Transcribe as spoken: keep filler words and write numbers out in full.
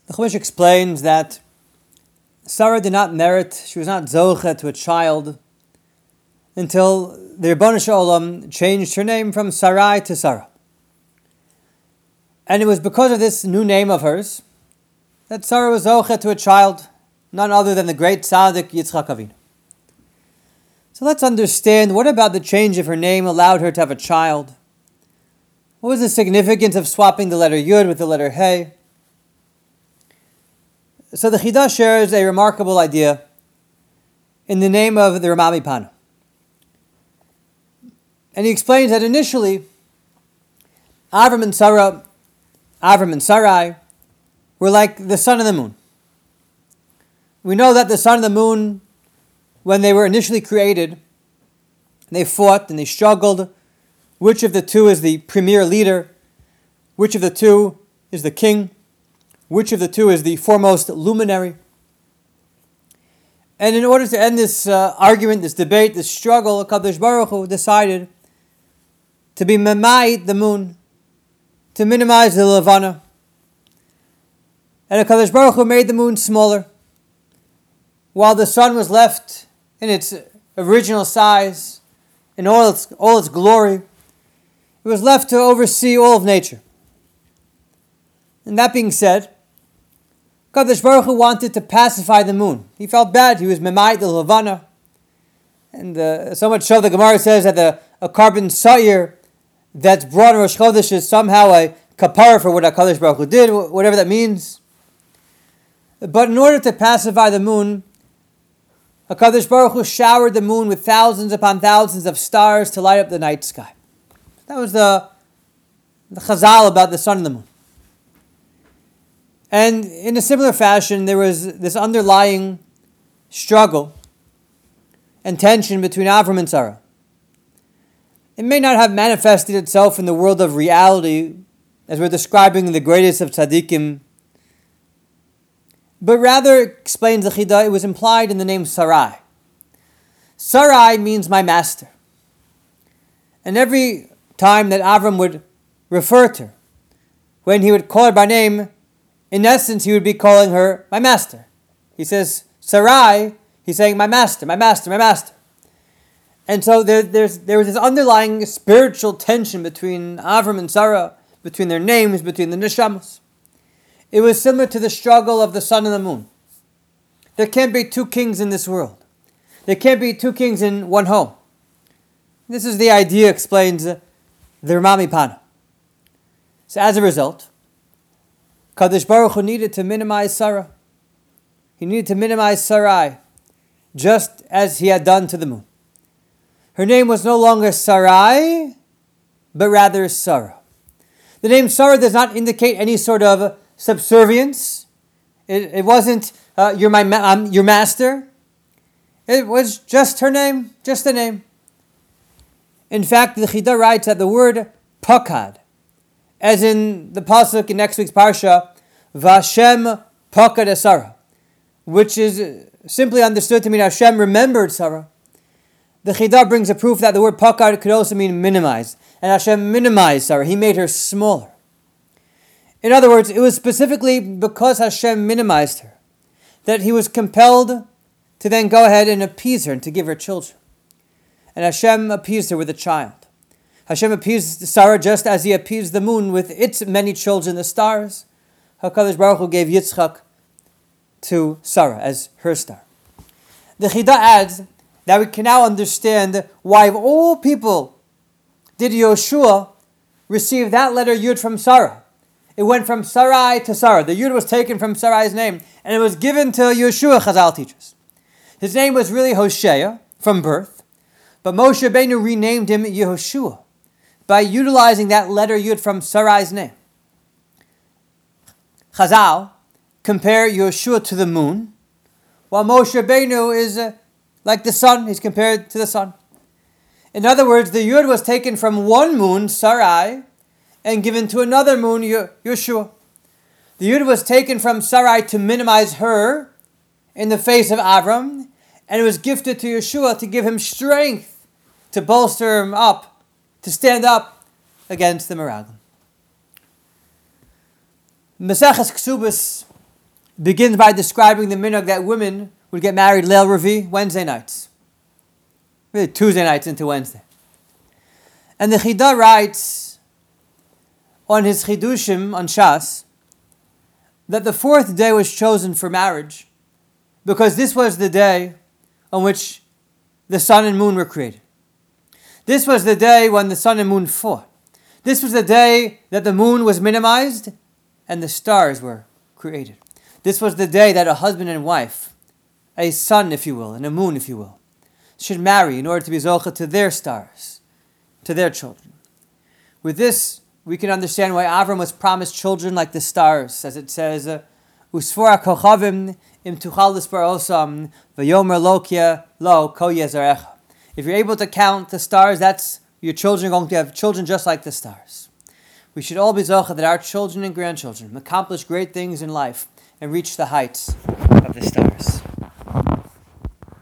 The Chumash explains that Sarah did not merit, she was not zoche to a child until the Rebbeinu Shalom changed her name from Sarai to Sarah. And it was because of this new name of hers that Sarah was zoche to a child, none other than the great tzaddik Yitzchak Avinu. So let's understand, what about the change of her name allowed her to have a child? What was the significance of swapping the letter Yud with the letter Hey? So the Chidah shares a remarkable idea in the name of the Rama MiPano. And he explains that initially, Avram and Sarah, Avram and Sarai, were like the sun and the moon. We know that the sun and the moon, when they were initially created, they fought and they struggled. Which of the two is the premier leader? Which of the two is the king? Which of the two is the foremost luminary? And in order to end this uh, argument, this debate, this struggle, HaKadosh Baruch Hu decided to be memait the moon, to minimize the levana. And HaKadosh Baruch Hu made the moon smaller, while the sun was left in its original size, in all its, all its glory. It was left to oversee all of nature. And that being said, Kadosh Baruch Hu wanted to pacify the moon. He felt bad. He was memait the levana. And uh, so much so the Gemara says that the, a carbon sa'ir that's brought in Rosh Chodesh is somehow a kapara for what HaKadosh Baruch Hu did, whatever that means. But in order to pacify the moon, HaKadosh Baruch Hu showered the moon with thousands upon thousands of stars to light up the night sky. That was the, the chazal about the sun and the moon. And in a similar fashion, there was this underlying struggle and tension between Avram and Sarah. It may not have manifested itself in the world of reality, as we're describing the greatest of tzaddikim, but rather, explains the Chidah, it was implied in the name Sarai. Sarai means my master. And every time that Avram would refer to her, when he would call her by name, in essence, he would be calling her my master. He says, Sarai, he's saying my master, my master, my master. And so there, there's, there was this underlying spiritual tension between Avram and Sarah, between their names, between the neshamas. It was similar to the struggle of the sun and the moon. There can't be two kings in this world. There can't be two kings in one home. This is the idea, explains the Rama MiPano. So as a result, Kadosh Baruch Hu needed to minimize Sarah. He needed to minimize Sarai, just as he had done to the moon. Her name was no longer Sarai, but rather Sarah. The name Sarah does not indicate any sort of subservience. It, it wasn't, uh, you're my ma- um, your master. It was just her name, just the name. In fact, the Chidah writes that the word pakad, as in the pasuk in next week's parsha, Vashem pakad Sarah, which is simply understood to mean Hashem remembered Sarah. The Chidah brings a proof that the word pakad could also mean minimize, and Hashem minimized Sarah. He made her smaller. In other words, it was specifically because Hashem minimized her that he was compelled to then go ahead and appease her and to give her children. And Hashem appeased her with a child. Hashem appeased Sarah just as he appeased the moon with its many children, the stars. HaKadosh Baruch Hu gave Yitzchak to Sarah as her star. The Chidah adds that we can now understand why of all people did Yoshua receive that letter Yud from Sarah. It went from Sarai to Sarah. The Yud was taken from Sarai's name, and it was given to Yeshua, Chazal teaches. His name was really Hosea from birth, but Moshe Rabbeinu renamed him Yehoshua by utilizing that letter Yud from Sarai's name. Chazal compare Yeshua to the moon, while Moshe Rabbeinu is uh, like the sun. He's compared to the sun. In other words, the Yud was taken from one moon, Sarai, and given to another moon, Yeshua. The Yud was taken from Sarai to minimize her in the face of Avram, and it was gifted to Yeshua to give him strength to bolster him up, to stand up against the Meraglim. Maseches Ksubos begins by describing the minhag that women would get married Leil Revi, Wednesday nights. Really Tuesday nights into Wednesday. And the Chida writes on his Chidushim on Shas that the fourth day was chosen for marriage because this was the day on which the sun and moon were created. This was the day when the sun and moon fought. This was the day that the moon was minimized and the stars were created. This was the day that a husband and wife, a sun, if you will, and a moon, if you will, should marry in order to be zocha to their stars, to their children. With this, we can understand why Avram was promised children like the stars, as it says, "Usfor kochavim im tuchal lispar osam v'yomer lokia lo ko yezarecha." If you're able to count the stars, that's your children are going to have children just like the stars. We should all be zocha that our children and grandchildren accomplish great things in life and reach the heights of the stars.